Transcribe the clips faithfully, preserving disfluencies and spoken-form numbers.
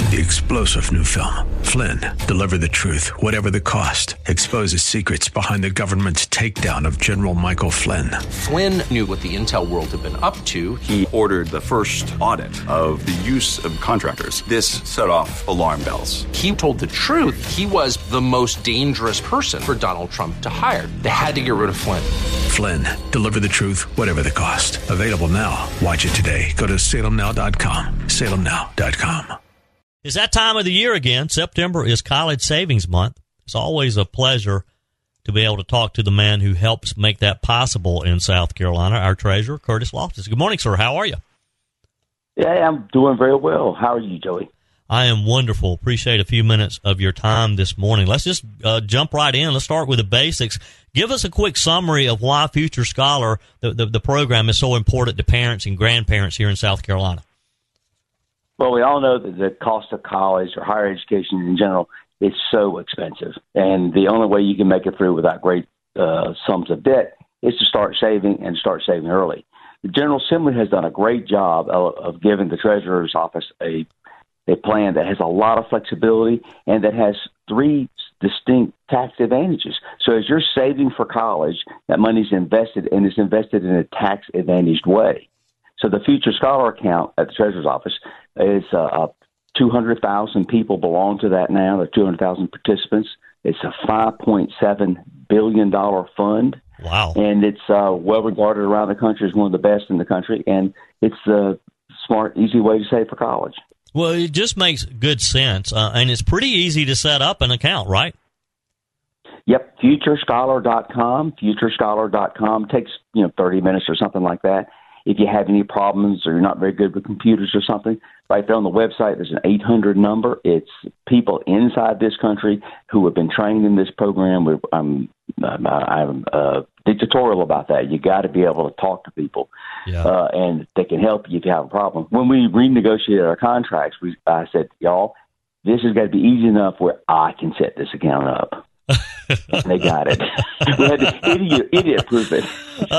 the explosive new film, Flynn, deliver the truth, whatever the cost, exposes secrets behind the government's takedown of General Michael Flynn. Flynn knew what the intel world had been up to. He ordered the first audit of the use of contractors. This set off alarm bells. He told the truth. He was the most dangerous person for Donald Trump to hire. They had to get rid of Flynn. Flynn, deliver the truth, whatever the cost. Available now. Watch it today. Go to salem now dot com. salem now dot com. It's that time of the year again. September is College Savings Month. It's always a pleasure to be able to talk to the man who helps make that possible in South Carolina, our treasurer, Curtis Loftus. Good morning, sir. How are you? Yeah, I'm doing very well. How are you, Joey? I am wonderful. Appreciate a few minutes of your time this morning. Let's just uh, jump right in. Let's start with the basics. Give us a quick summary of why Future Scholar, the, the, the program, is so important to parents and grandparents here in South Carolina. Well, we all know that the cost of college or higher education in general is so expensive. And the only way you can make it through without great uh, sums of debt is to start saving and start saving early. The General Assembly has done a great job of, of giving the Treasurer's Office a a plan that has a lot of flexibility and that has three distinct tax advantages. So as you're saving for college, that money's invested, and it's invested in a tax-advantaged way. So the Future Scholar account at the Treasurer's Office is uh, two hundred thousand people belong to that now. There are two hundred thousand participants. It's a five point seven billion dollars fund. Wow. And it's uh, well regarded around the country as one of the best in the country. And it's a smart, easy way to save for college. Well, it just makes good sense. Uh, and it's pretty easy to set up an account, right? Yep, future scholar dot com. future scholar dot com takes, you know, thirty minutes or something like that. If you have any problems or you're not very good with computers or something, right there on the website, there's an eight hundred number. It's people inside this country who have been trained in this program. We're, I'm, I'm, I'm uh, dictatorial about that. You got to be able to talk to people, yeah. uh, and they can help you if you have a problem. When we renegotiated our contracts, we, I said, y'all, this has got to be easy enough where I can set this account up. And they got it. We had to idiot, idiot proof it.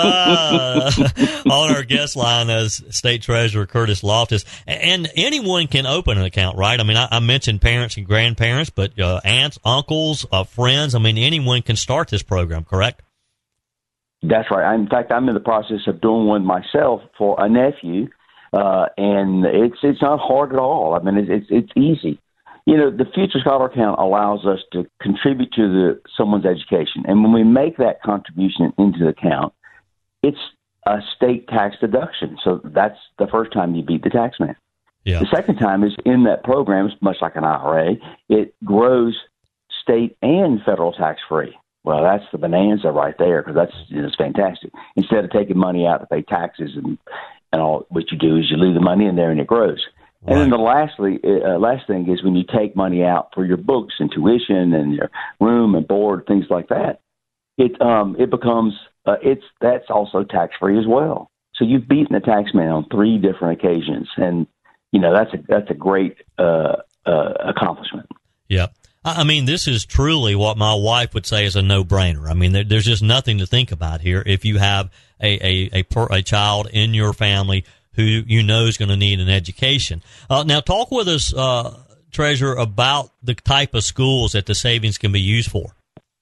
uh, on our guest line is State Treasurer Curtis Loftus. And anyone can open an account, right? I mean, I, I mentioned parents and grandparents, but uh, aunts, uncles, uh, friends. I mean, anyone can start this program, correct? That's right. In fact, I'm in the process of doing one myself for a nephew, uh, and it's it's not hard at all. I mean, it's it's, it's easy. You know, the Future Scholar account allows us to contribute to the someone's education. And when we make that contribution into the account, it's a state tax deduction. So that's the first time you beat the tax man. Yeah. The second time is in that program, it's much like an I R A, it grows state and federal tax free. Well, that's the bonanza right there, because that's, you know, it's fantastic. Instead of taking money out to pay taxes and, and all, what you do is you leave the money in there and it grows. And right. then the lastly, uh, last thing is when you take money out for your books and tuition and your room and board, things like that, it um it becomes uh, it's that's also tax free as well. So you've beaten the tax man on three different occasions, and you know that's a that's a great uh, uh, accomplishment. Yeah. I mean, this is truly what my wife would say is a no-brainer. I mean, there, there's just nothing to think about here. If you have a a a, per, a child in your family who you know is going to need an education. Uh, now, talk with us, uh, Treasurer, about the type of schools that the savings can be used for.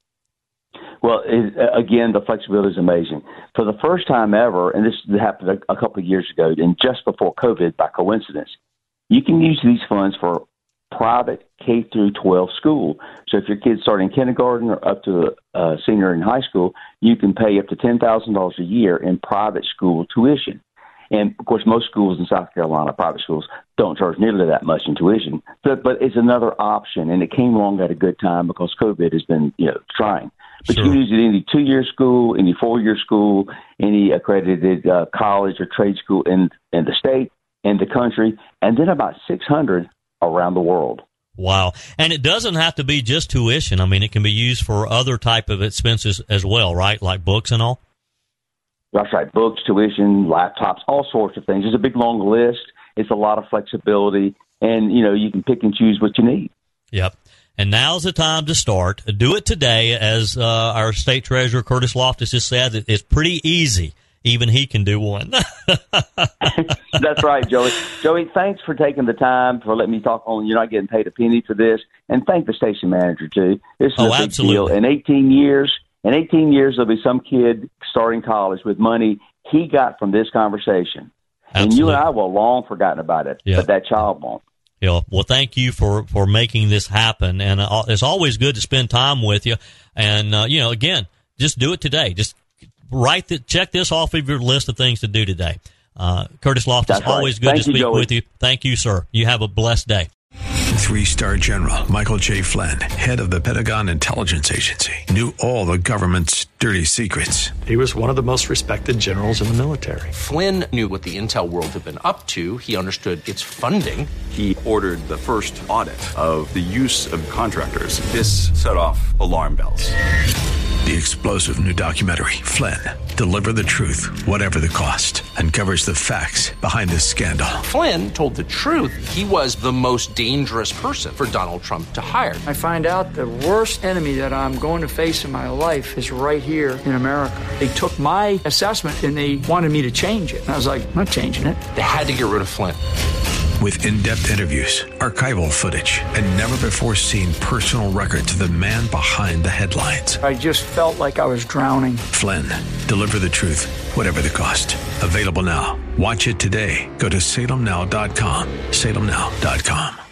Well, it, again, the flexibility is amazing. For the first time ever, and this happened a, a couple of years ago, and just before COVID, by coincidence, you can use these funds for private K through twelve school. So if your kid's starting kindergarten or up to a uh, senior in high school, you can pay up to ten thousand dollars a year in private school tuition. And, of course, most schools in South Carolina, private schools, don't charge nearly that much in tuition. But, but it's another option, and it came along at a good time because COVID has been, you know, trying. But Sure. you can use it in any two-year school, any four-year school, any accredited uh, college or trade school in, in the state, in the country, and then about six hundred around the world. Wow. And it doesn't have to be just tuition. I mean, it can be used for other type of expenses as well, right, like books and all? That's right. Books, tuition, laptops, all sorts of things. It's a big, long list. It's a lot of flexibility. And, you know, you can pick and choose what you need. Yep. And now's the time to start. Do it today. As uh, our State Treasurer, Curtis Loftus, has said, it's pretty easy. even he can do one. That's right, Joey. Joey, thanks for taking the time for letting me talk on. You're not getting paid a penny for this, and thank the station manager too. This is oh, a big absolutely. deal. In eighteen years, in eighteen years, there'll be some kid starting college with money he got from this conversation, absolutely. And you and I will have long forgotten about it, yeah. but that child won't. Yeah, well, thank you for, for making this happen, and uh, it's always good to spend time with you. And uh, you know, again, just do it today. Just write the, check this off of your list of things to do today. Uh, Curtis Loftus, That's always right. good Thank to speak you, Joey. with you. Thank you, sir. You have a blessed day. Three-star General Michael J. Flynn, head of the Pentagon Intelligence Agency, knew all the government's dirty secrets. He was one of the most respected generals in the military. Flynn knew what the intel world had been up to. He understood its funding. He ordered the first audit of the use of contractors. This set off alarm bells. The explosive new documentary, Flynn, Deliver the Truth, Whatever the Cost, uncovers the facts behind this scandal. Flynn told the truth. He was the most dangerous person for Donald Trump to hire. I find out the worst enemy that I'm going to face in my life is right here in America. They took my assessment and they wanted me to change it. And I was like, I'm not changing it. They had to get rid of Flynn. With in-depth interviews, archival footage, and never-before-seen personal records of the man behind the headlines. I just felt like I was drowning. Flynn, Deliver the Truth, Whatever the Cost. Available now. Watch it today. Go to salem now dot com. salem now dot com.